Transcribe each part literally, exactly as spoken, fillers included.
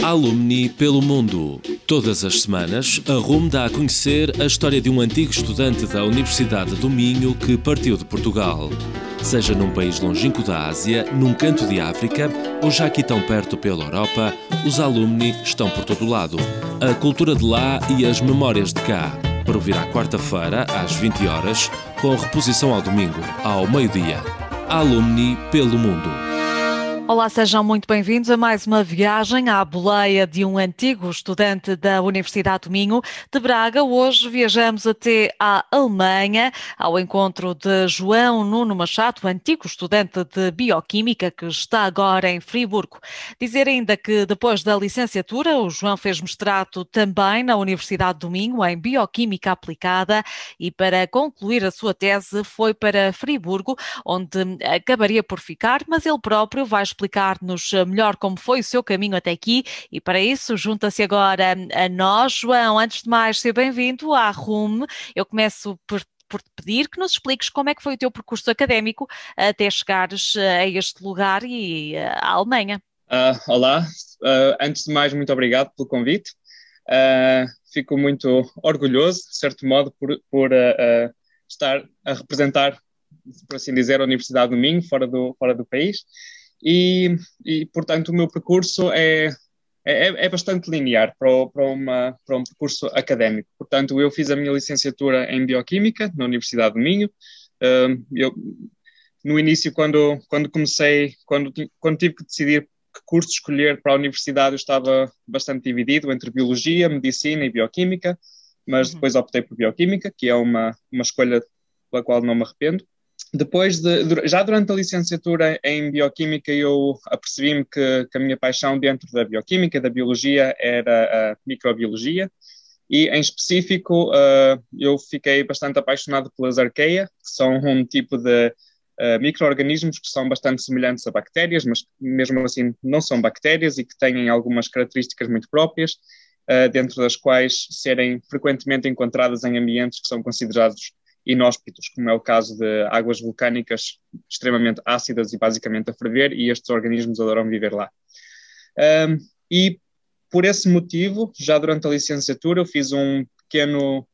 Alumni pelo mundo. Todas as semanas, a R U M dá a conhecer a história de um antigo estudante da Universidade do Minho que partiu de Portugal. Seja num país longínquo da Ásia, num canto de África ou já aqui tão perto pela Europa, os alumni estão por todo lado. A cultura de lá e as memórias de cá. Para ouvir à quarta-feira, às vinte horas, com reposição ao domingo, ao meio-dia. Alumni pelo mundo. Olá, sejam muito bem-vindos a mais uma viagem à boleia de um antigo estudante da Universidade do Minho de Braga. Hoje viajamos até à Alemanha, ao encontro de João Nuno Machado, antigo estudante de Bioquímica que está agora em Friburgo. Dizer ainda que depois da licenciatura, o João fez mestrado também na Universidade do Minho em Bioquímica Aplicada e para concluir a sua tese foi para Friburgo, onde acabaria por ficar, mas ele próprio vai explicar-nos melhor como foi o seu caminho até aqui e para isso junta-se agora a nós. João, antes de mais, seja bem-vindo à R U M. Eu começo por, por te pedir que nos expliques como é que foi o teu percurso académico até chegares a este lugar e à Alemanha. Uh, olá, uh, antes de mais, muito obrigado pelo convite. Uh, fico muito orgulhoso, de certo modo, por, por uh, uh, estar a representar, por assim dizer, a Universidade do Minho, fora do, fora do país. E, e, portanto, o meu percurso é, é, é bastante linear para, o, para, uma, para um percurso académico. Portanto, eu fiz a minha licenciatura em Bioquímica na Universidade do Minho. Uh, eu, no início, quando, quando comecei, quando, quando tive que decidir que curso escolher para a universidade, eu estava bastante dividido entre Biologia, Medicina e Bioquímica, mas uhum. depois optei por Bioquímica, que é uma, uma escolha pela qual não me arrependo. Depois, de, já durante a licenciatura em Bioquímica, eu apercebi-me que, que a minha paixão dentro da Bioquímica, da Biologia, era a Microbiologia. E, em específico, uh, eu fiquei bastante apaixonado pelas arqueias, que são um tipo de uh, micro-organismos que são bastante semelhantes a bactérias, mas mesmo assim não são bactérias e que têm algumas características muito próprias, uh, dentro das quais serem frequentemente encontradas em ambientes que são considerados inóspitos, como é o caso de águas vulcânicas extremamente ácidas e basicamente a ferver, e estes organismos adoram viver lá. Um, e por esse motivo, já durante a licenciatura, eu fiz um pequeno,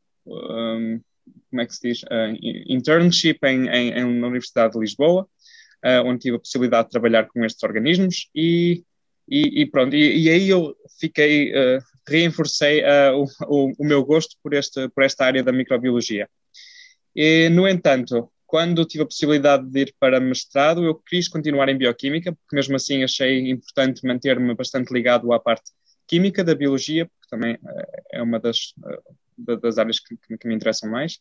um, como é que se diz, uh, internship em, em, em, na Universidade de Lisboa, uh, onde tive a possibilidade de trabalhar com estes organismos, e, e, e pronto, e, e aí eu fiquei, uh, reenforcei uh, o, o, o meu gosto por, este, por esta área da microbiologia. E, no entanto, quando tive a possibilidade de ir para mestrado, eu quis continuar em Bioquímica, porque mesmo assim achei importante manter-me bastante ligado à parte química da biologia, porque também é uma das, das áreas que, que me interessam mais.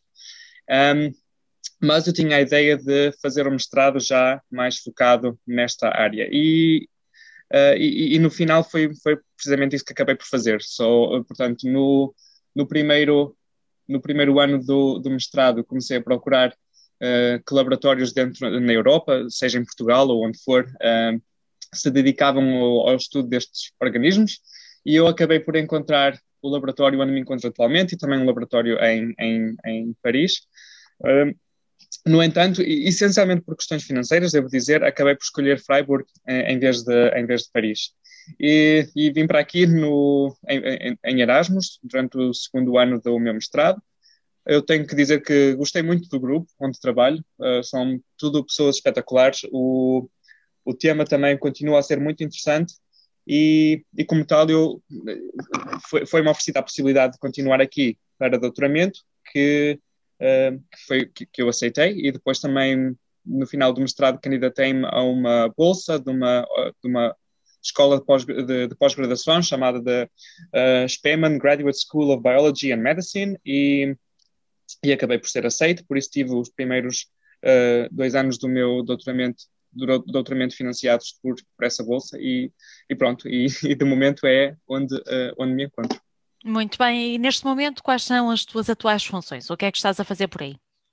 Um, mas eu tinha a ideia de fazer o mestrado já mais focado nesta área. E, uh, e, e no final foi, foi precisamente isso que acabei por fazer. So, portanto, no, no primeiro... No primeiro ano do, do mestrado, comecei a procurar uh, que laboratórios dentro, na Europa, seja em Portugal ou onde for, uh, se dedicavam ao, ao estudo destes organismos, e eu acabei por encontrar o laboratório onde me encontro atualmente e também um laboratório em, em, em Paris. Uh, no entanto, essencialmente por questões financeiras, devo dizer, acabei por escolher Freiburg em, em, vez, de, em vez de Paris. E, e vim para aqui no, em, em Erasmus, durante o segundo ano do meu mestrado. Eu tenho que dizer que gostei muito do grupo onde trabalho, uh, são tudo pessoas espetaculares, o, o tema também continua a ser muito interessante e, e como tal, eu, foi, foi uma oferecida a possibilidade de continuar aqui para doutoramento, que, uh, que, foi, que, que eu aceitei, e depois também, no final do mestrado, candidatei-me a uma bolsa de uma... De uma escola de, pós, de, de pós-graduação chamada de uh, Spemann Graduate School of Biology and Medicine e, e acabei por ser aceito, por isso tive os primeiros uh, dois anos do meu doutoramento, do doutoramento financiados por, por essa bolsa e, e pronto, e, e de momento é onde, uh, onde me encontro. Muito bem, e neste momento quais são as tuas atuais funções? O que é que estás a fazer por aí?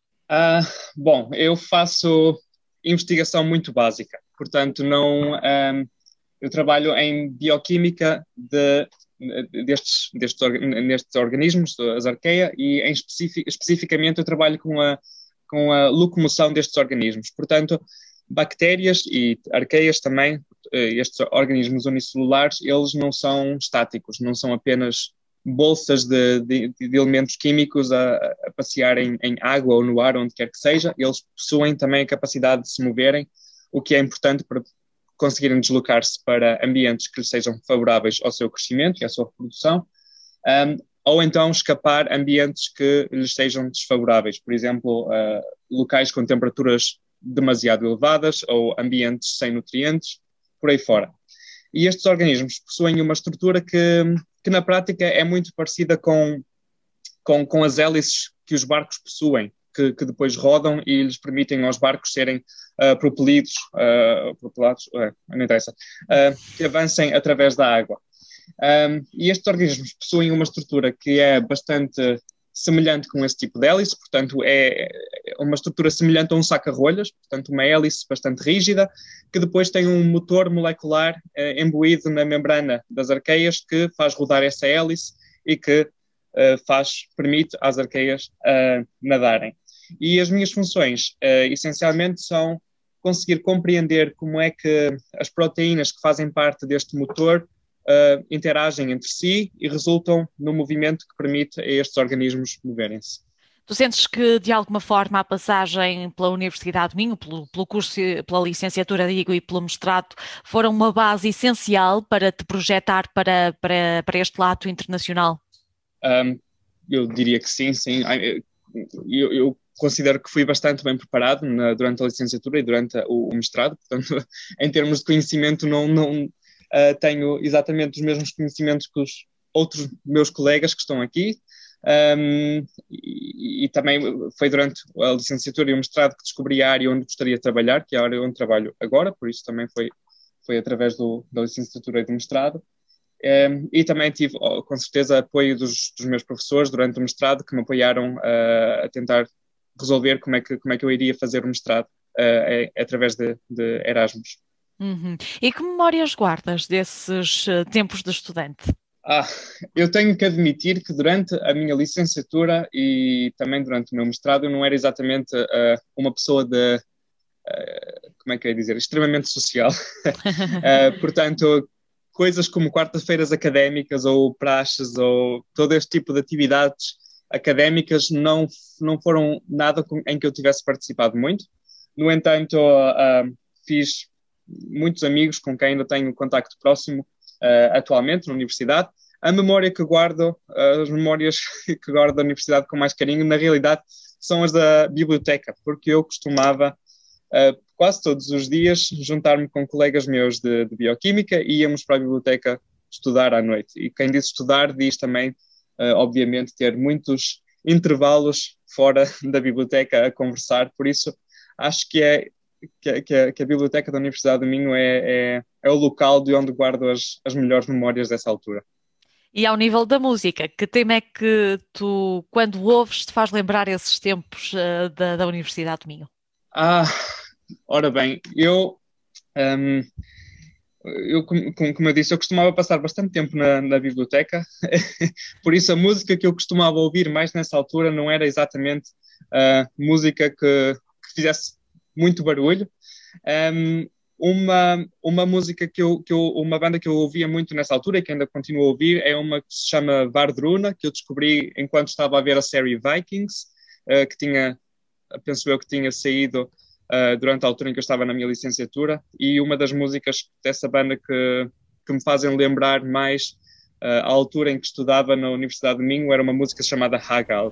Uh, bom, eu faço investigação muito básica, portanto não... Um, Eu trabalho em bioquímica de, destes, destes, nestes organismos, as arqueias, e em especific, especificamente eu trabalho com a, com a locomoção destes organismos. Portanto, bactérias e arqueias também, estes organismos unicelulares, eles não são estáticos, não são apenas bolsas de, de, de elementos químicos a, a passear em, em água ou no ar, onde quer que seja, eles possuem também a capacidade de se moverem, o que é importante para conseguirem deslocar-se para ambientes que lhes sejam favoráveis ao seu crescimento e à sua reprodução, um, ou então escapar a ambientes que lhes sejam desfavoráveis, por exemplo, uh, locais com temperaturas demasiado elevadas ou ambientes sem nutrientes, por aí fora. E estes organismos possuem uma estrutura que, que na prática é muito parecida com, com, com as hélices que os barcos possuem, que, que depois rodam e lhes permitem aos barcos serem uh, propelidos, uh, propelados, uh, não interessa, uh, que avancem através da água. Um, e estes organismos possuem uma estrutura que é bastante semelhante com esse tipo de hélice, portanto é uma estrutura semelhante a um saca-rolhas, portanto uma hélice bastante rígida, que depois tem um motor molecular eh, imbuído na membrana das arqueias que faz rodar essa hélice e que eh, faz, permite às arqueias uh, nadarem. E as minhas funções uh, essencialmente são conseguir compreender como é que as proteínas que fazem parte deste motor Uh, interagem entre si e resultam no movimento que permite a estes organismos moverem-se. Tu sentes que, de alguma forma, a passagem pela Universidade do Minho, pelo, pelo curso, pela licenciatura, digo, e pelo mestrado, foram uma base essencial para te projetar para, para, para este lado internacional? Um, eu diria que sim, sim. Eu, eu considero que fui bastante bem preparado na, durante a licenciatura e durante o, o mestrado, portanto, em termos de conhecimento, não... não Uh, tenho exatamente os mesmos conhecimentos que os outros meus colegas que estão aqui, um, e, e também foi durante a licenciatura e o mestrado que descobri a área onde gostaria de trabalhar, que é a área onde trabalho agora, por isso também foi, foi através do, da licenciatura e do mestrado. Um, e também tive, oh, com certeza, apoio dos, dos meus professores durante o mestrado, que me apoiaram uh, a tentar resolver como é que, como é que eu iria fazer o mestrado uh, através de, de Erasmus. Uhum. E que memórias guardas desses uh, tempos de estudante? Ah, eu tenho que admitir que durante a minha licenciatura e também durante o meu mestrado eu não era exatamente uh, uma pessoa de, uh, como é que eu ia dizer, extremamente social. uh, portanto, coisas como quartas-feiras académicas ou praxes ou todo este tipo de atividades académicas não, não foram nada com, em que eu tivesse participado muito. No entanto, uh, uh, fiz muitos amigos com quem ainda tenho contacto próximo uh, atualmente na universidade. A memória que guardo, uh, as memórias que guardo da universidade com mais carinho, na realidade, são as da biblioteca, porque eu costumava uh, quase todos os dias juntar-me com colegas meus de, de bioquímica e íamos para a biblioteca estudar à noite. E quem diz estudar diz também, uh, obviamente, ter muitos intervalos fora da biblioteca a conversar, por isso acho que é Que, que, a, que a Biblioteca da Universidade do Minho é, é, é o local de onde guardo as, as melhores memórias dessa altura. E ao nível da música, que tema é que tu, quando ouves, te faz lembrar esses tempos uh, da, da Universidade do Minho? Ah, ora bem, eu, um, eu como, como eu disse, eu costumava passar bastante tempo na, na biblioteca, por isso a música que eu costumava ouvir mais nessa altura não era exatamente uh, música que, que fizesse muito barulho. Um, uma, uma música que eu, que eu, uma banda que eu ouvia muito nessa altura e que ainda continuo a ouvir é uma que se chama Vardruna, que eu descobri enquanto estava a ver a série Vikings, uh, que tinha, penso eu que tinha saído uh, durante a altura em que eu estava na minha licenciatura, e uma das músicas dessa banda que, que me fazem lembrar mais uh, a altura em que estudava na Universidade de Minho era uma música chamada Hagal.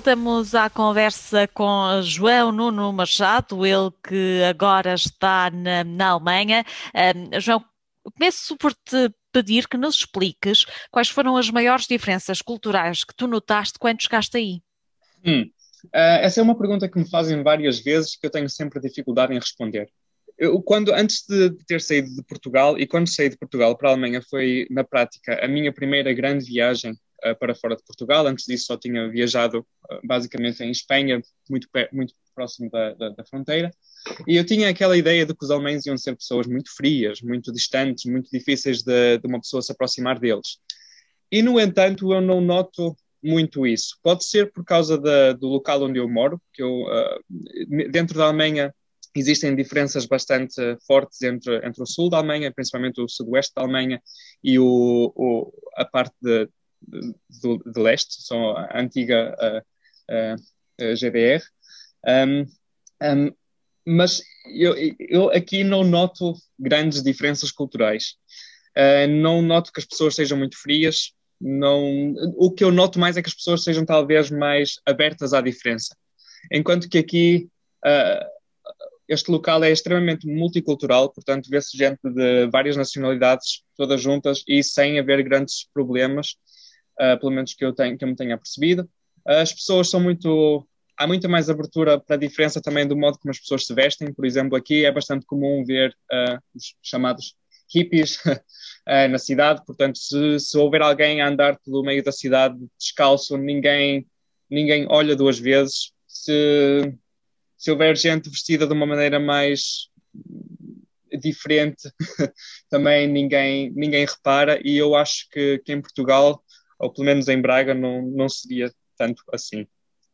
voltamos à conversa com João Nuno Machado, ele que agora está na, na Alemanha. Um, João, começo por te pedir que nos expliques quais foram as maiores diferenças culturais que tu notaste quando chegaste aí. Hum, uh, essa é uma pergunta que me fazem várias vezes que eu tenho sempre dificuldade em responder. Eu, quando, antes de ter saído de Portugal, e quando saí de Portugal para a Alemanha, foi, na prática, a minha primeira grande viagem uh, para fora de Portugal. Antes disso só tinha viajado uh, basicamente em Espanha, muito, muito próximo da, da, da fronteira. E eu tinha aquela ideia de que os alemães iam ser pessoas muito frias, muito distantes, muito difíceis de, de uma pessoa se aproximar deles. E, no entanto, eu não noto muito isso. Pode ser por causa da, do local onde eu moro, que eu, uh, dentro da Alemanha, existem diferenças bastante fortes entre, entre o sul da Alemanha, principalmente o sudoeste da Alemanha, e o, o, a parte de, de, de, de leste, são a antiga uh, uh, G D R. Um, um, mas eu, eu aqui não noto grandes diferenças culturais. Uh, não noto que as pessoas sejam muito frias. Não, o que eu noto mais é que as pessoas sejam talvez mais abertas à diferença. Enquanto que aqui... Uh, Este local é extremamente multicultural, portanto vê-se gente de várias nacionalidades, todas juntas e sem haver grandes problemas, uh, pelo menos que eu, tenho, que eu me tenha percebido. Uh, as pessoas são muito... Há muita mais abertura para a diferença também do modo como as pessoas se vestem. Por exemplo, aqui é bastante comum ver uh, os chamados hippies uh, na cidade, portanto se, se houver alguém a andar pelo meio da cidade descalço, ninguém, ninguém olha duas vezes. Se... Se houver gente vestida de uma maneira mais diferente, também ninguém, ninguém repara, e eu acho que, que em Portugal, ou pelo menos em Braga, não, não seria tanto assim.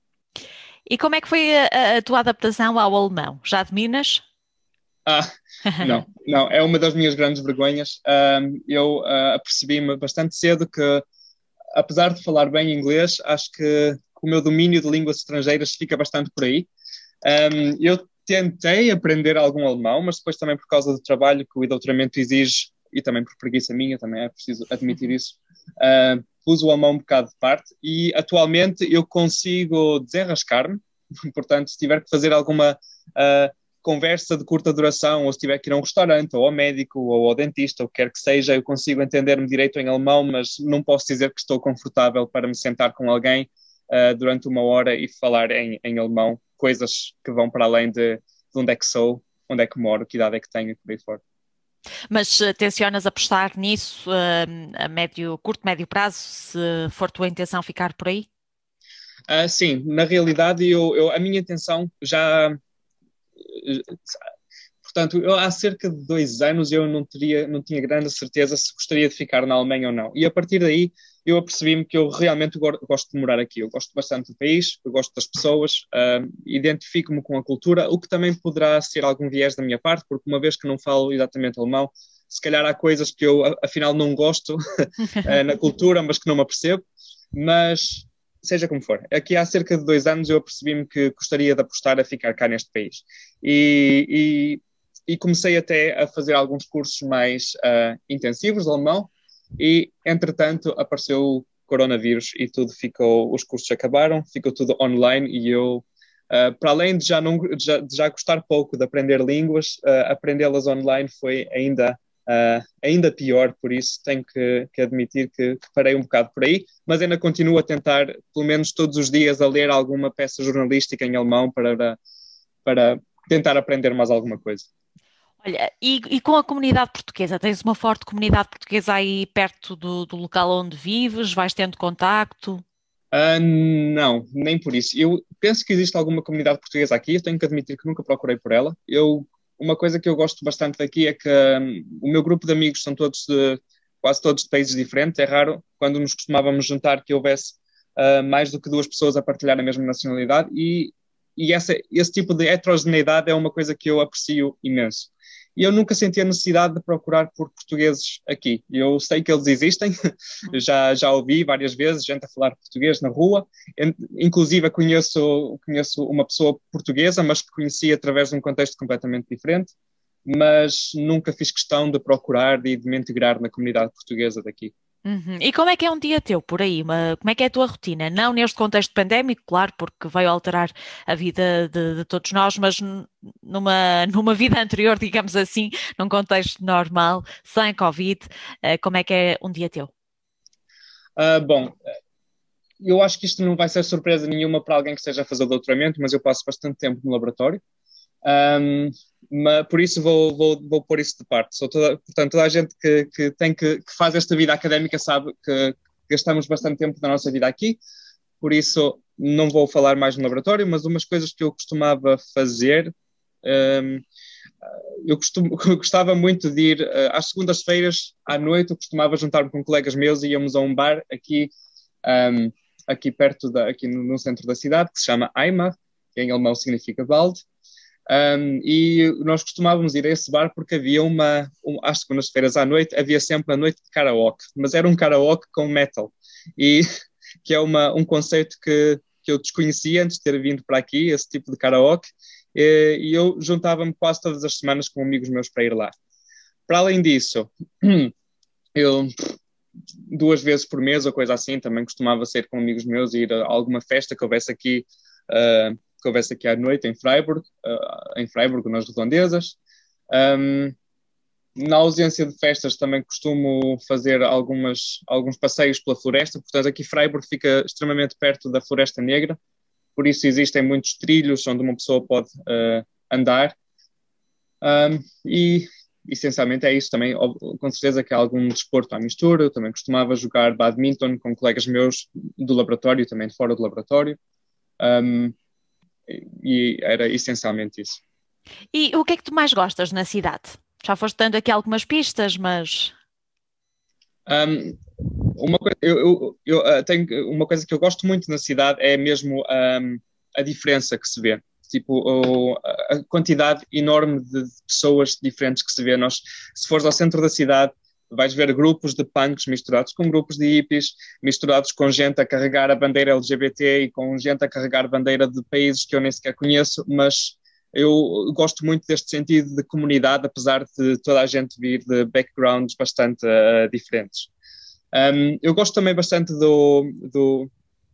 E como é que foi a, a tua adaptação ao alemão? Já dominas? Ah, não, não, é uma das minhas grandes vergonhas. Um, eu uh, apercebi-me bastante cedo que, apesar de falar bem inglês, acho que o meu domínio de línguas estrangeiras fica bastante por aí. Um, eu tentei aprender algum alemão, mas depois também por causa do trabalho que o doutoramento exige, e também por preguiça minha, também é preciso admitir isso, uh, pus o alemão um bocado de parte, e atualmente eu consigo desenrascar-me. Portanto, se tiver que fazer alguma uh, conversa de curta duração, ou se tiver que ir a um restaurante, ou ao médico, ou ao dentista, ou o que quer que seja, eu consigo entender-me direito em alemão, mas não posso dizer que estou confortável para me sentar com alguém uh, durante uma hora e falar em, em alemão, coisas que vão para além de, de onde é que sou, onde é que moro, que idade é que tenho e por aí fora. Mas tencionas apostar nisso uh, a médio, curto, médio prazo, se for tua intenção ficar por aí? Uh, sim, na realidade eu, eu, a minha intenção já... Portanto, eu, há cerca de dois anos eu não, teria, não tinha grande certeza se gostaria de ficar na Alemanha ou não. E a partir daí eu apercebi-me que eu realmente gosto de morar aqui. Eu gosto bastante do país, eu gosto das pessoas, uh, identifico-me com a cultura, o que também poderá ser algum viés da minha parte, porque uma vez que não falo exatamente alemão, se calhar há coisas que eu afinal não gosto uh, na cultura, mas que não me apercebo. Mas seja como for, aqui há cerca de dois anos eu apercebi-me que gostaria de apostar a ficar cá neste país. E... e E comecei até a fazer alguns cursos mais uh, intensivos de alemão e, entretanto, apareceu o coronavírus e tudo ficou, os cursos acabaram, ficou tudo online e eu, uh, para além de já, não, de já, de já gostar pouco de aprender línguas, uh, aprendê-las online foi ainda, uh, ainda pior, por isso tenho que, que admitir que, que parei um bocado por aí, mas ainda continuo a tentar, pelo menos todos os dias, a ler alguma peça jornalística em alemão para, para tentar aprender mais alguma coisa. Olha, e, e com a comunidade portuguesa? Tens uma forte comunidade portuguesa aí perto do, do local onde vives? Vais tendo contacto? Uh, não, nem por isso. Eu penso que existe alguma comunidade portuguesa aqui, eu tenho que admitir que nunca procurei por ela. Eu, uma coisa que eu gosto bastante daqui é que um, o meu grupo de amigos são todos de, quase todos de países diferentes. É raro, quando nos costumávamos juntar, que houvesse uh, mais do que duas pessoas a partilhar a mesma nacionalidade e, e essa, esse tipo de heterogeneidade é uma coisa que eu aprecio imenso. E eu nunca senti a necessidade de procurar por portugueses aqui. Eu sei que eles existem, já, já ouvi várias vezes gente a falar português na rua, inclusive conheço, conheço uma pessoa portuguesa, mas que conheci através de um contexto completamente diferente, mas nunca fiz questão de procurar e de me integrar na comunidade portuguesa daqui. Uhum. E como é que é um dia teu por aí? Uma- como é que é a tua rotina? Não neste contexto pandémico, claro, porque veio alterar a vida de, de todos nós, mas n- numa, numa vida anterior, digamos assim, num contexto normal, sem Covid, eh, como é que é um dia teu? Uh, bom, eu acho que isto não vai ser surpresa nenhuma para alguém que esteja a fazer doutoramento, mas eu passo bastante tempo no laboratório. Um, mas por isso vou, vou, vou pôr isso de parte. Sou toda, portanto, toda a gente que, que, tem que, que faz esta vida académica sabe que gastamos bastante tempo da nossa vida aqui, por isso não vou falar mais no laboratório, mas umas coisas que eu costumava fazer, um, eu, costumo, eu gostava muito de ir uh, às segundas-feiras à noite, eu costumava juntar-me com colegas meus e íamos a um bar aqui, um, aqui perto, da, aqui no, no centro da cidade, que se chama Aima, que em alemão significa balde. Um, e nós costumávamos ir a esse bar porque havia uma, um, às segundas-feiras à noite, havia sempre a noite de karaoke, mas era um karaoke com metal, e que é uma, um conceito que, que eu desconhecia antes de ter vindo para aqui, esse tipo de karaoke, e, e eu juntava-me quase todas as semanas com amigos meus para ir lá. Para além disso, eu duas vezes por mês ou coisa assim, também costumava sair com amigos meus e ir a alguma festa que houvesse aqui uh, que houvesse aqui à noite em Freiburg, uh, em Freiburg, nas redondezas. Um, na ausência de festas também costumo fazer algumas, alguns passeios pela floresta, portanto aqui Freiburg fica extremamente perto da Floresta Negra, por isso existem muitos trilhos onde uma pessoa pode uh, andar. Um, e essencialmente é isso também, com certeza que há algum desporto à mistura, eu também costumava jogar badminton com colegas meus do laboratório, também de fora do laboratório. Um, E era essencialmente isso. E o que é que tu mais gostas na cidade? Já foste dando aqui algumas pistas, mas... Um, uma, coisa, eu, eu, eu uh, tenho uma coisa que eu gosto muito na cidade é mesmo um, a diferença que se vê. Tipo, o, a quantidade enorme de pessoas diferentes que se vê. Nós, se fores ao centro da cidade, vais ver grupos de punks misturados com grupos de hippies, misturados com gente a carregar a bandeira L G B T e com gente a carregar bandeira de países que eu nem sequer conheço, mas eu gosto muito deste sentido de comunidade, apesar de toda a gente vir de backgrounds bastante uh, diferentes. Um, eu gosto também bastante do, do,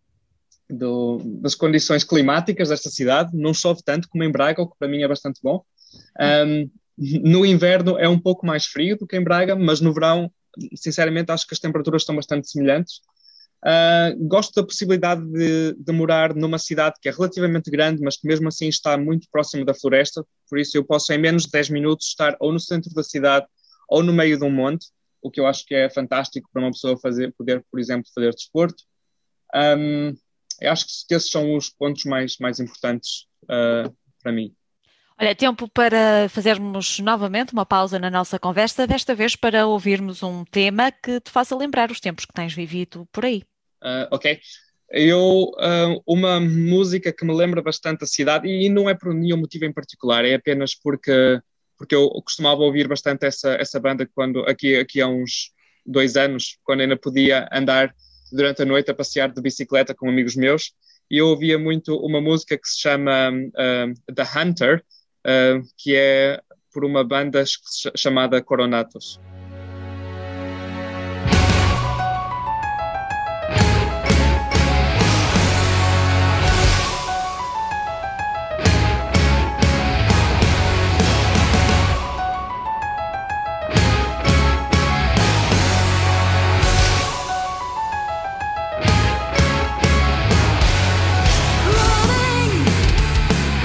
do, das condições climáticas desta cidade, não chove tanto como em Braga, o que para mim é bastante bom. Um, No inverno é um pouco mais frio do que em Braga, mas no verão, sinceramente, acho que as temperaturas estão bastante semelhantes. Uh, gosto da possibilidade de, de morar numa cidade que é relativamente grande, mas que mesmo assim está muito próximo da floresta, por isso eu posso em menos de dez minutos estar ou no centro da cidade ou no meio de um monte, o que eu acho que é fantástico para uma pessoa fazer, poder, por exemplo, fazer desporto. Um, eu acho que esses são os pontos mais, mais importantes uh, para mim. Olha, tempo para fazermos novamente uma pausa na nossa conversa, desta vez para ouvirmos um tema que te faça lembrar os tempos que tens vivido por aí. Uh, ok. Eu, uh, uma música que me lembra bastante a cidade, e não é por nenhum motivo em particular, é apenas porque, porque eu costumava ouvir bastante essa, essa banda quando, aqui, aqui há uns dois anos, quando ainda podia andar durante a noite a passear de bicicleta com amigos meus, e eu ouvia muito uma música que se chama uh, The Hunter, Uh, que é por uma banda chamada Coronatos.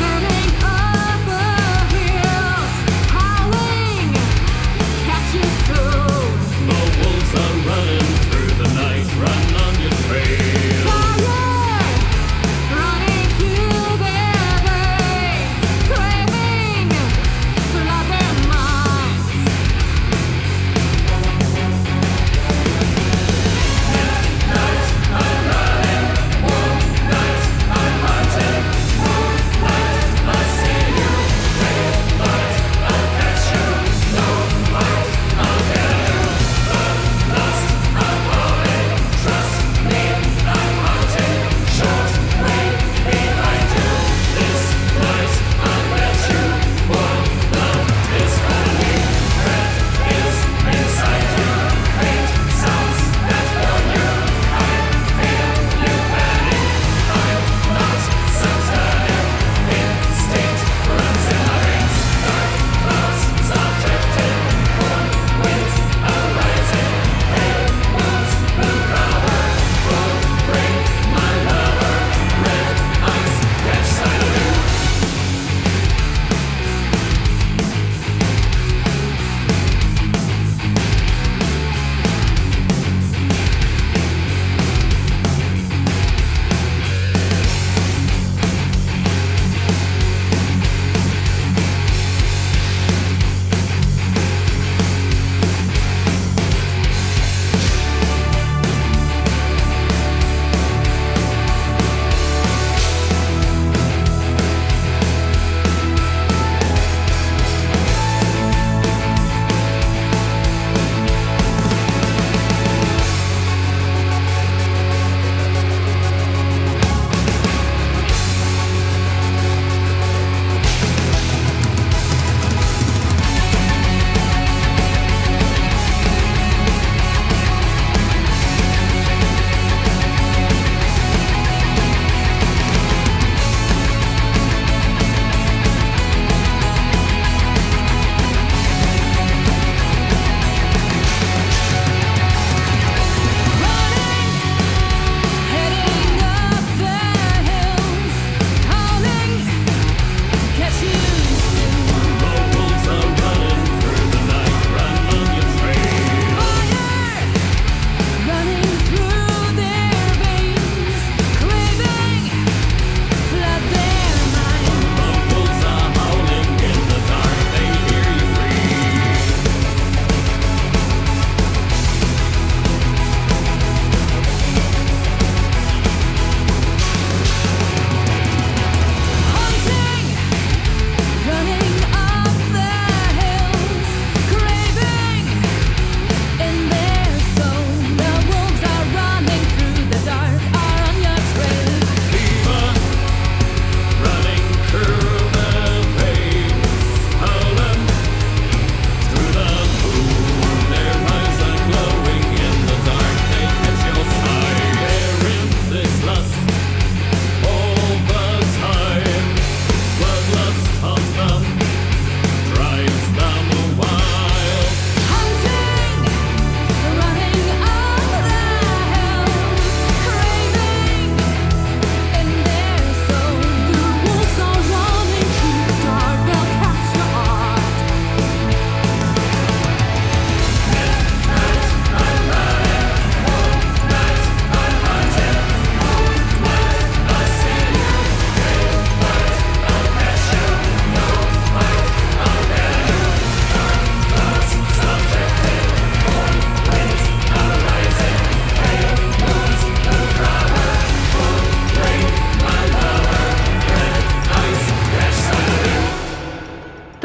Running, running over hills, howling, catch you.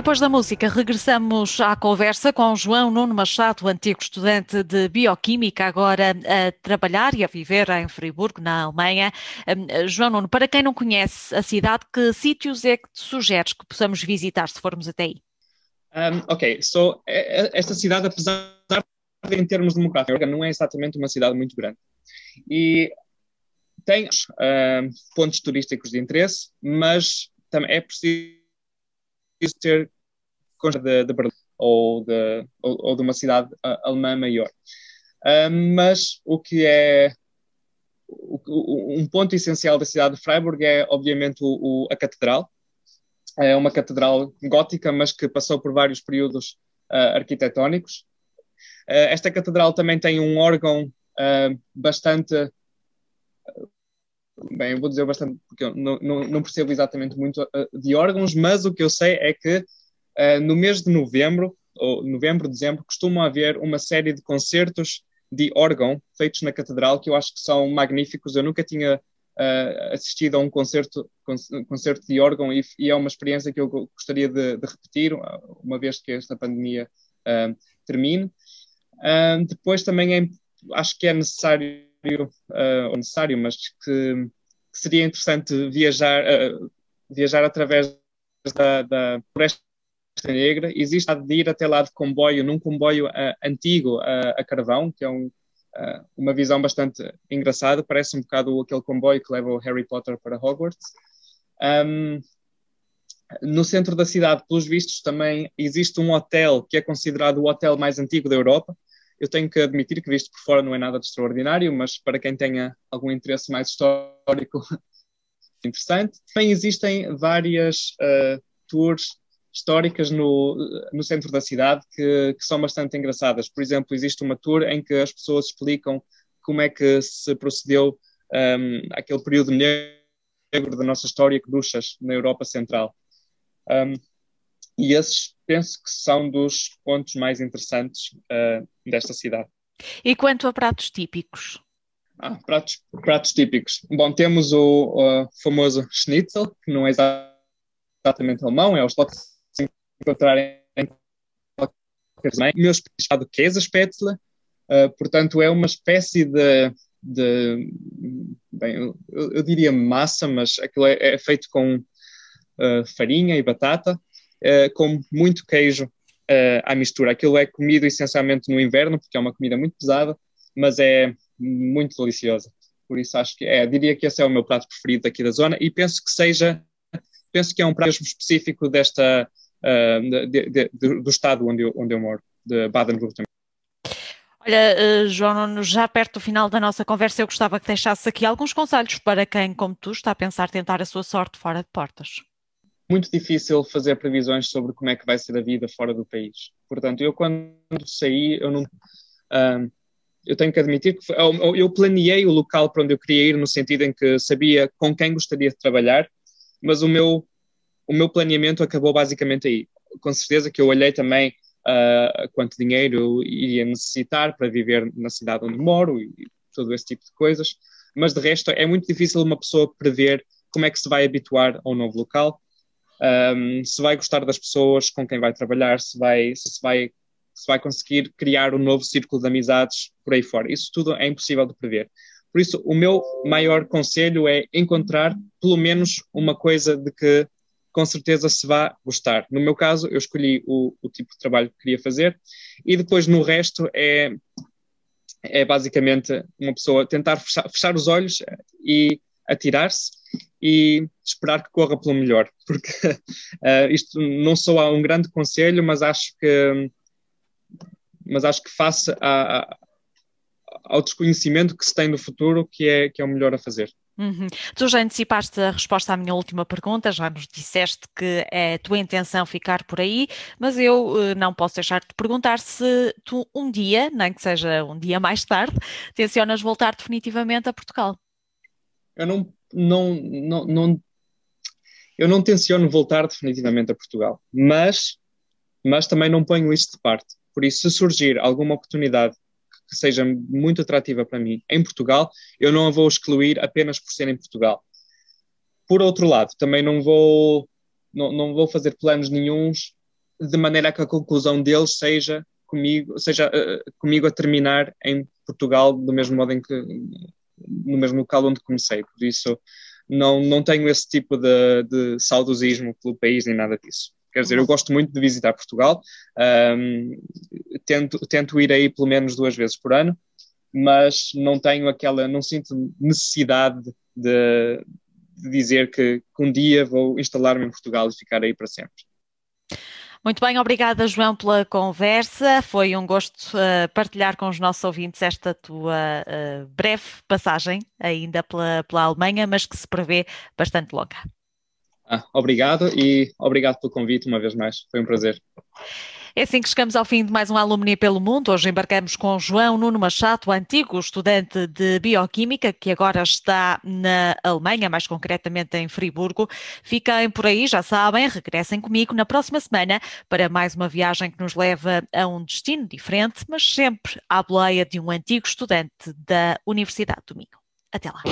depois da música, regressamos à conversa com João Nuno Machado, antigo estudante de Bioquímica, agora a trabalhar e a viver em Friburgo, na Alemanha. Um, João Nuno, para quem não conhece a cidade, que sítios é que te sugeres que possamos visitar se formos até aí? Um, ok, so, esta cidade, apesar de em termos demográficos, não é exatamente uma cidade muito grande. E tem uh, pontos turísticos de interesse, mas também é preciso ter de, de Berlim ou de, ou, ou de uma cidade uh, alemã maior. Uh, mas o que é o, o, um ponto essencial da cidade de Freiburg é, obviamente, o, o, a catedral. É uma catedral gótica, mas que passou por vários períodos uh, arquitetónicos. Uh, esta catedral também tem um órgão uh, bastante... Bem, eu vou dizer bastante, porque eu não, não, não percebo exatamente muito uh, de órgãos, mas o que eu sei é que uh, no mês de novembro, ou novembro, dezembro, costuma haver uma série de concertos de órgão feitos na catedral que eu acho que são magníficos. Eu nunca tinha uh, assistido a um concerto, concerto de órgão e, e é uma experiência que eu gostaria de, de repetir, uma vez que esta pandemia uh, termine. Uh, depois também é, acho que é necessário, uh, necessário mas que, que seria interessante viajar, uh, viajar através da, da Floresta Negra. Existe a de ir até lá de comboio, num comboio uh, antigo uh, a carvão, que é um, uh, uma visão bastante engraçada, parece um bocado aquele comboio que leva o Harry Potter para Hogwarts. Um, no centro da cidade, pelos vistos, também existe um hotel que é considerado o hotel mais antigo da Europa. Eu tenho que admitir que visto por fora não é nada de extraordinário, mas para quem tenha algum interesse mais histórico, interessante. Também existem várias uh, tours históricas no, no centro da cidade que, que são bastante engraçadas. Por exemplo, existe uma tour em que as pessoas explicam como é que se procedeu um, aquele período negro da nossa história que bruxas na Europa Central. Um, e esses penso que são dos pontos mais interessantes uh, desta cidade. E quanto a pratos típicos? Ah, pratos, pratos típicos. Bom, temos o, o famoso Schnitzel, que não é exatamente alemão, é os que se encontrarem em qualquer zona. O meu chamado Käsespätzle, uh, portanto, é uma espécie de, de bem, eu, eu diria massa, mas aquilo é, é feito com uh, farinha e batata, uh, com muito queijo uh, à mistura. Aquilo é comido essencialmente no inverno, porque é uma comida muito pesada, mas é muito deliciosa. Por isso acho que é, diria que esse é o meu prato preferido aqui da zona e penso que seja, penso que é um prato específico desta, uh, de, de, de, do estado onde eu, onde eu moro, de Baden-Württemberg. Olha, uh, João, já perto do final da nossa conversa eu gostava que deixasse aqui alguns conselhos para quem, como tu, está a pensar tentar a sua sorte fora de portas. Muito difícil fazer previsões sobre como é que vai ser a vida fora do país. Portanto, eu quando saí, eu não... Uh, eu tenho que admitir que foi, eu, eu planeei o local para onde eu queria ir no sentido em que sabia com quem gostaria de trabalhar, mas o meu, o meu planeamento acabou basicamente aí. Com certeza que eu olhei também uh, quanto dinheiro eu iria necessitar para viver na cidade onde moro e todo esse tipo de coisas, mas de resto é muito difícil uma pessoa prever como é que se vai habituar ao novo local, um, se vai gostar das pessoas com quem vai trabalhar, se vai, se, se vai se vai conseguir criar um novo círculo de amizades por aí fora. Isso tudo é impossível de prever. Por isso, o meu maior conselho é encontrar pelo menos uma coisa de que com certeza se vai gostar. No meu caso, eu escolhi o, o tipo de trabalho que queria fazer e depois no resto é, é basicamente uma pessoa tentar fechar, fechar os olhos e atirar-se e esperar que corra pelo melhor. Porque uh, isto não só há um grande conselho, mas acho que mas acho que face a, a, ao desconhecimento que se tem do futuro, que é, que é o melhor a fazer. Uhum. Tu já antecipaste a resposta à minha última pergunta, já nos disseste que é a tua intenção ficar por aí, mas eu uh, não posso deixar de te perguntar se tu um dia, nem que seja um dia mais tarde, tencionas voltar definitivamente a Portugal. Eu não, não, não, não, eu não tenciono voltar definitivamente a Portugal, mas, mas também não ponho isso de parte. Por isso, se surgir alguma oportunidade que seja muito atrativa para mim em Portugal, eu não a vou excluir apenas por ser em Portugal. Por outro lado, também não vou, não, não vou fazer planos nenhuns de maneira a que a conclusão deles seja comigo, seja uh, comigo a terminar em Portugal do mesmo modo em que, no mesmo local onde comecei. Por isso, não, não tenho esse tipo de, de saudosismo pelo país nem nada disso. Quer dizer, eu gosto muito de visitar Portugal, um, tento, tento ir aí pelo menos duas vezes por ano, mas não tenho aquela, não sinto necessidade de, de dizer que, que um dia vou instalar-me em Portugal e ficar aí para sempre. Muito bem, obrigada, João, pela conversa. Foi um gosto uh, partilhar com os nossos ouvintes esta tua uh, breve passagem ainda pela, pela Alemanha, mas que se prevê bastante longa. Ah, obrigado e obrigado pelo convite uma vez mais. Foi um prazer. É assim que chegamos ao fim de mais um Alumni pelo Mundo. Hoje embarcamos com João Nuno Machado, antigo estudante de Bioquímica, que agora está na Alemanha, mais concretamente em Friburgo. Fiquem por aí, já sabem, regressem comigo na próxima semana para mais uma viagem que nos leva a um destino diferente, mas sempre à boleia de um antigo estudante da Universidade do Minho. Até lá.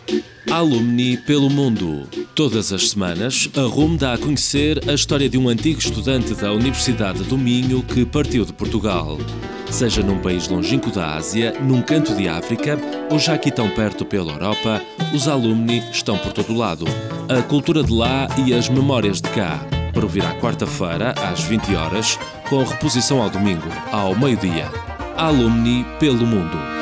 Alumni pelo mundo. Todas as semanas, a R U M dá a conhecer a história de um antigo estudante da Universidade do Minho que partiu de Portugal. Seja num país longínquo da Ásia, num canto de África ou já aqui tão perto pela Europa, os alumni estão por todo lado. A cultura de lá e as memórias de cá. Para ouvir à quarta-feira, às vinte horas, com reposição ao domingo, ao meio-dia. Alumni pelo mundo.